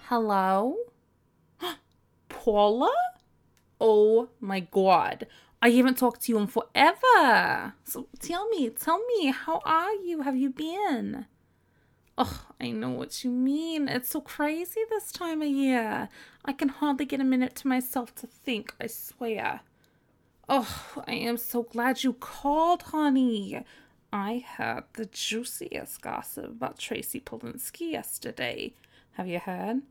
Hello? Paula? Oh my god. I haven't talked to you in forever. So tell me, how are you? Have you been? Oh, I know what you mean. It's so crazy this time of year. I can hardly get a minute to myself to think, I swear. Oh, I am so glad you called, honey. I heard the juiciest gossip about Tracy Polinsky yesterday. Have you heard?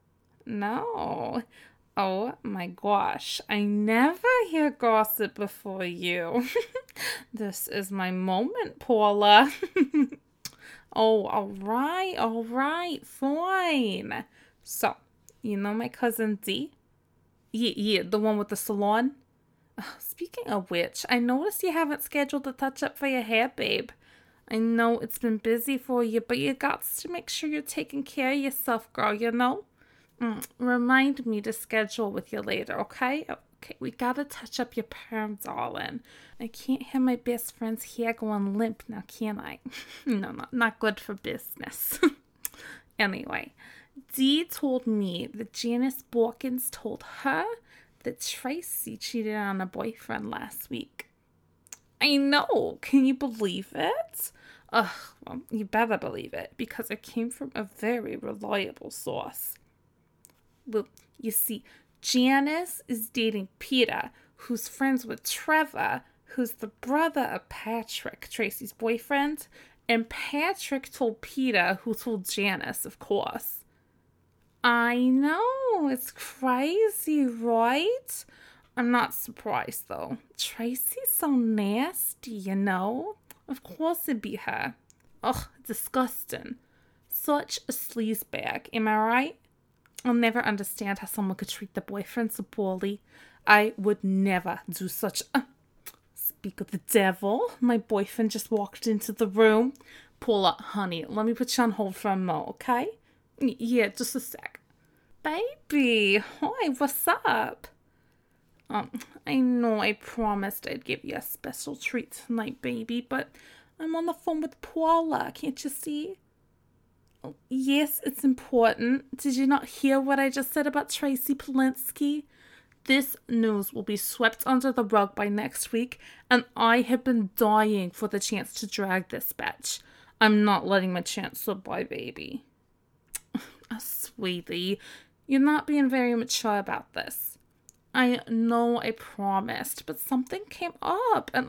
No. Oh my gosh, I never hear gossip before you. This is my moment, Paula. Oh, all right, fine. So, you know my cousin Dee? Yeah, the one with the salon? Speaking of which, I noticed you haven't scheduled a touch-up for your hair, babe. I know it's been busy for you, but you got to make sure you're taking care of yourself, girl, you know? Remind me to schedule with you later, okay? Okay, we gotta touch up your perm, darling. I can't have my best friend's hair going limp now, can I? No, not good for business. Anyway, Dee told me that Janice Borkins told her that Tracy cheated on a boyfriend last week. I know. Can you believe it? Ugh, well, you better believe it because it came from a very reliable source. Well, you see, Janice is dating Peter, who's friends with Trevor, who's the brother of Patrick, Tracy's boyfriend. And Patrick told Peter, who told Janice, of course. I know, it's crazy, right? I'm not surprised, though. Tracy's so nasty, you know? Of course it'd be her. Ugh, disgusting. Such a sleazebag, am I right? I'll never understand how someone could treat their boyfriend so poorly. I would never do such a... Speak of the devil, my boyfriend just walked into the room. Paula, honey, let me put you on hold for a mo, okay? Yeah, just a sec. Baby, hi, what's up? I know I promised I'd give you a special treat tonight, baby, but I'm on the phone with Paula, can't you see? Oh, yes, it's important. Did you not hear what I just said about Tracy Polinsky? This news will be swept under the rug by next week, and I have been dying for the chance to drag this bitch. I'm not letting my chance slip by, baby. Oh, sweetie, you're not being very mature about this. I know I promised, but something came up, and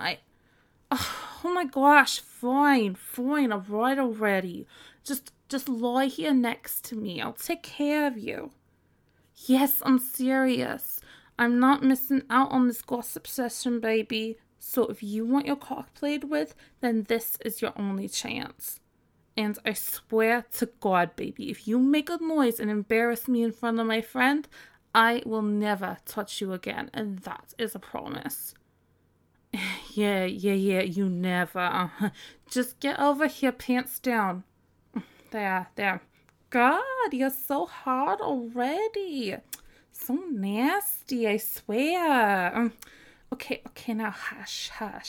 oh my gosh, fine, all right already. Just lie here next to me. I'll take care of you. Yes, I'm serious. I'm not missing out on this gossip session, baby. So if you want your cock played with, then this is your only chance. And I swear to God, baby, if you make a noise and embarrass me in front of my friend, I will never touch you again. And that is a promise. Yeah, you never. Just get over here, pants down. There. God, you're so hard already. So nasty, I swear. Okay, now hush.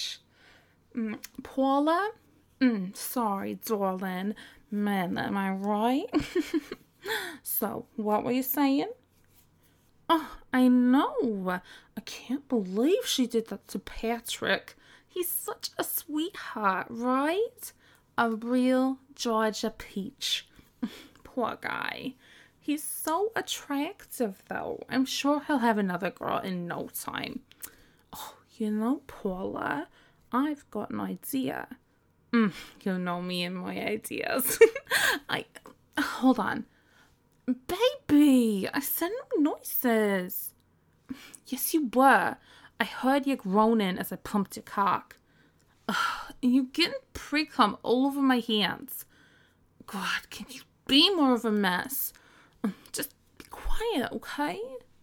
Paula? Sorry, darling. Man, am I right? So, what were you saying? Oh, I know. I can't believe she did that to Patrick. He's such a sweetheart, right? A real Georgia peach. Poor guy. He's so attractive, though. I'm sure he'll have another girl in no time. Oh, you know, Paula, I've got an idea. You know me and my ideas. Hold on. Baby, I said no noises. Yes, you were. I heard you groaning as I pumped your cock. And you're getting pre-cum all over my hands. God, can you be more of a mess? Just be quiet, okay?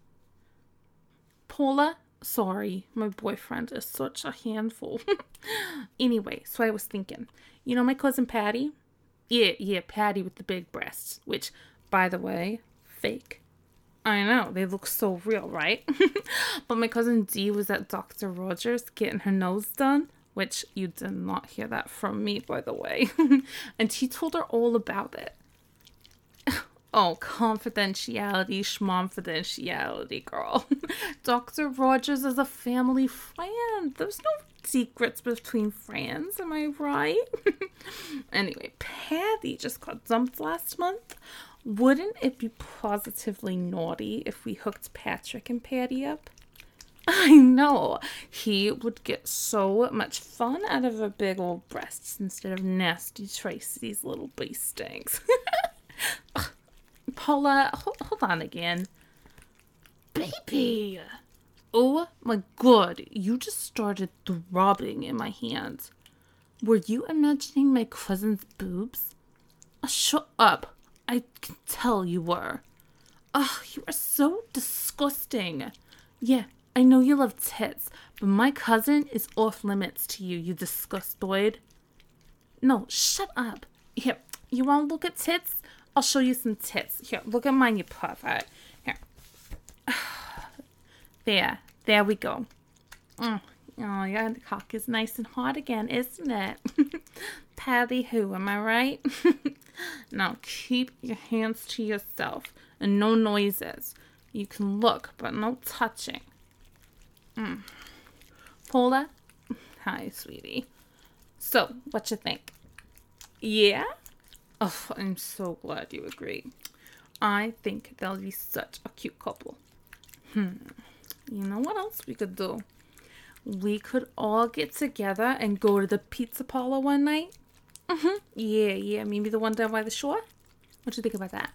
Paula, sorry, my boyfriend is such a handful. Anyway, so I was thinking, you know my cousin Patty? Yeah, Patty with the big breasts, which, by the way, fake. I know, they look so real, right? But my cousin Dee was at Dr. Rogers getting her nose done, which you did not hear that from me, by the way. And he told her all about it. Oh, confidentiality, schmonfidentiality, girl. Dr. Rogers is a family friend. There's no secrets between friends, am I right? Anyway, Patty just got dumped last month. Wouldn't it be positively naughty if we hooked Patrick and Patty up? I know. He would get so much fun out of her big old breasts instead of nasty Tracy's little bee stinks. Paula, hold on again. Baby! Oh my god, you just started throbbing in my hands. Were you imagining my cousin's boobs? Shut up. I can tell you were. You are so disgusting. Yeah, I know you love tits, but my cousin is off limits to you, you disgustoid. No, shut up. Here, you want to look at tits? I'll show you some tits. Here, look at mine, you pervert. Here. There we go. Oh, yeah, the cock is nice and hot again, isn't it? Patty who, am I right? Now, keep your hands to yourself and no noises. You can look, but no touching. Paula? Hi, sweetie. So, what you think? Yeah? Oh, I'm so glad you agree. I think they'll be such a cute couple. You know what else we could do? We could all get together and go to the pizza parlor one night. Yeah, maybe the one down by the shore. What do you think about that?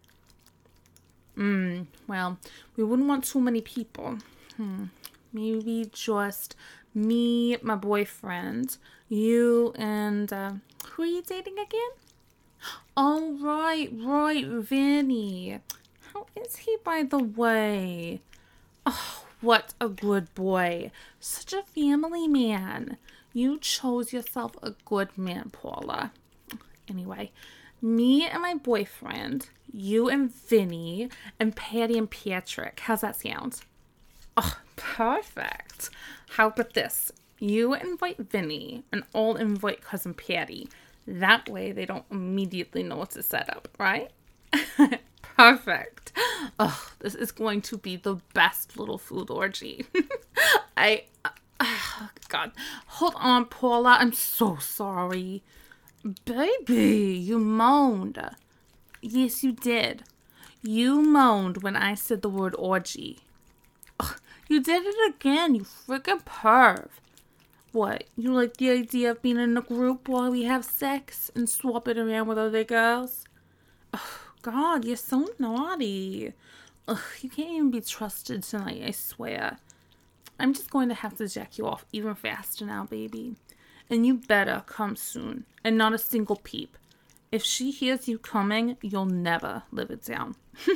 Well, we wouldn't want too many people. Maybe just me, my boyfriend, you, and who are you dating again? Oh, right, Vinny. How is he, by the way? Oh, what a good boy. Such a family man. You chose yourself a good man, Paula. Anyway, me and my boyfriend, you and Vinny, and Patty and Patrick. How's that sound? Oh, perfect. How about this? You invite Vinny, and I'll invite Cousin Patty. That way they don't immediately know what to set up, right? Perfect. Oh, this is going to be the best little food orgy. God. Hold on, Paula. I'm so sorry. Baby, you moaned. Yes, you did. You moaned when I said the word orgy. Ugh, you did it again, you freaking perv. What, you like the idea of being in a group while we have sex and swap it around with other girls? Oh, God, you're so naughty. Ugh, you can't even be trusted tonight, I swear. I'm just going to have to jack you off even faster now, baby. And you better come soon, and not a single peep. If she hears you coming, you'll never live it down.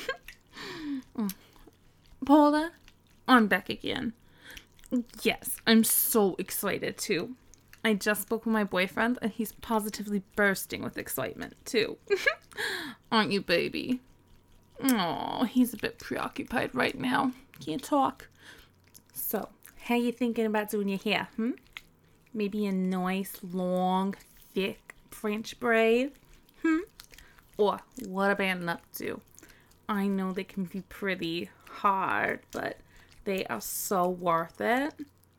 Paula, I'm back again. Yes, I'm so excited too. I just spoke with my boyfriend and he's positively bursting with excitement too. Aren't you, baby? Oh, he's a bit preoccupied right now. Can't talk. So, how you thinking about doing your hair, Maybe a nice, long, thick French braid? Or what about an updo? I know they can be pretty hard, but they are so worth it.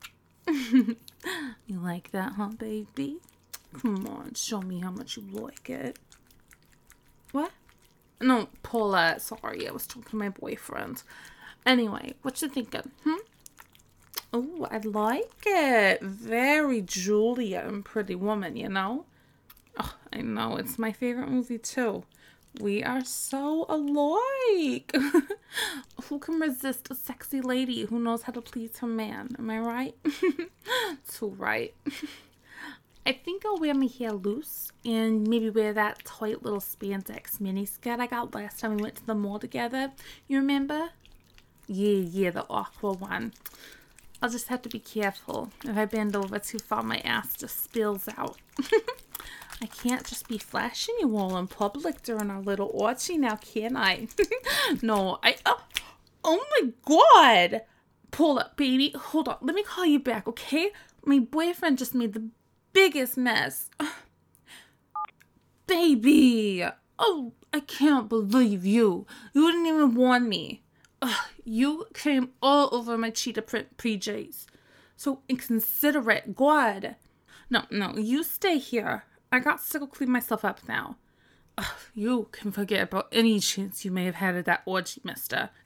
You like that, huh, baby? Come on, show me how much you like it. What? No, Paula, sorry, I was talking to my boyfriend. Anyway, what you thinking, Oh, I like it. Very Julia and Pretty Woman, you know? Oh, I know, it's my favorite movie too. We are so alike. Who can resist a sexy lady who knows how to please her man? Am I right? Too right. I think I'll wear my hair loose and maybe wear that tight little spandex mini skirt I got last time we went to the mall together. You remember? Yeah, the aqua one. I'll just have to be careful. If I bend over too far, my ass just spills out. I can't just be flashing you all in public during our little orgy now, can I? No, oh my God! Pull up, baby. Hold on. Let me call you back, okay? My boyfriend just made the biggest mess. Baby! Oh, I can't believe you. You didn't even warn me. Ugh, you came all over my cheetah print PJs. So inconsiderate. God. No, you stay here. I got to go clean myself up now. Ugh, you can forget about any chance you may have had at that orgy, mister.